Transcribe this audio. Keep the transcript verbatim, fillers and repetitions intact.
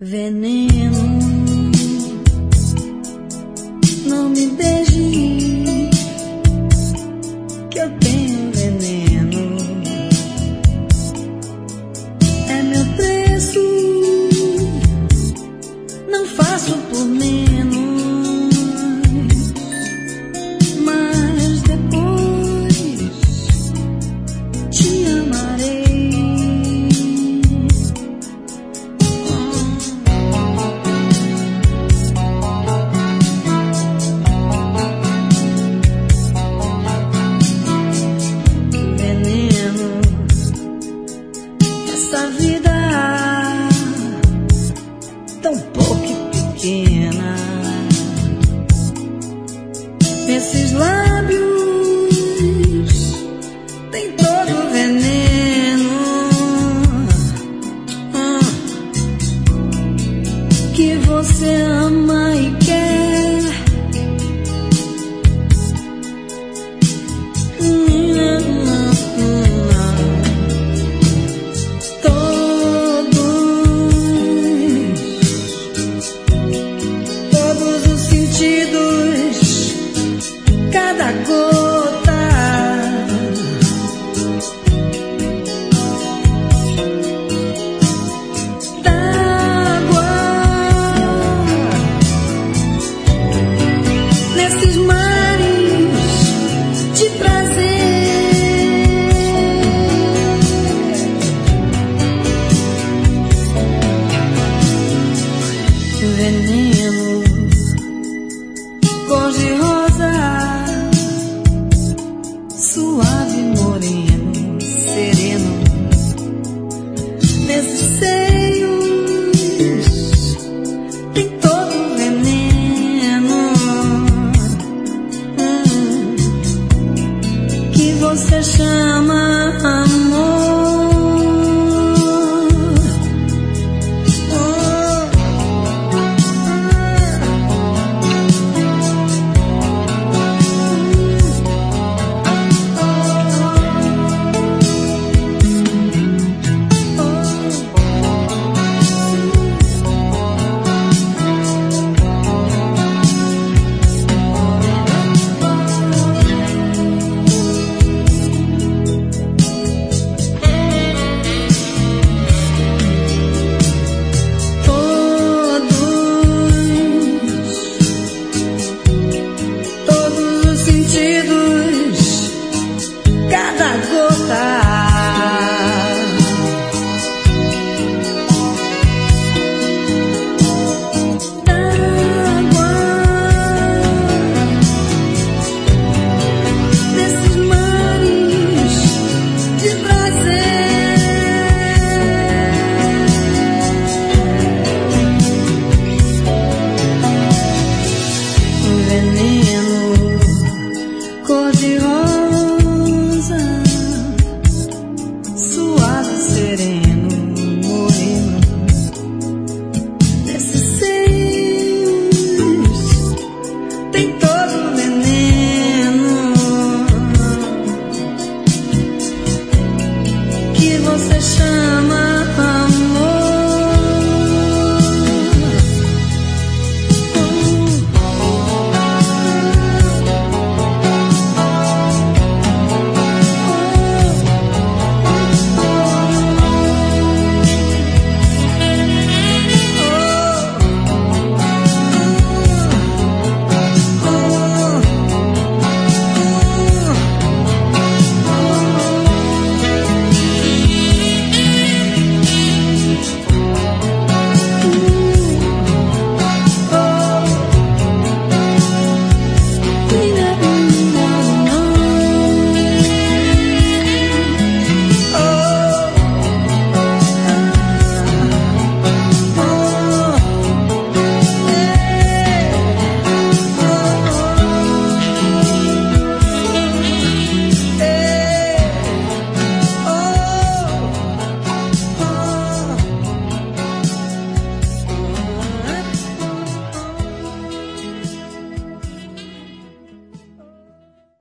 Veneno, não me beije, que eu tenho veneno. É meu preço, não faço por menos. Mas depois te amarei. Essa vida tão pouco pequena, nesses lábios tem todo o veneno que você ama e quer. Cada gota d'água nesses mares de prazer. Veneno, cor de rosa, suave, moreno, sereno, nesses seios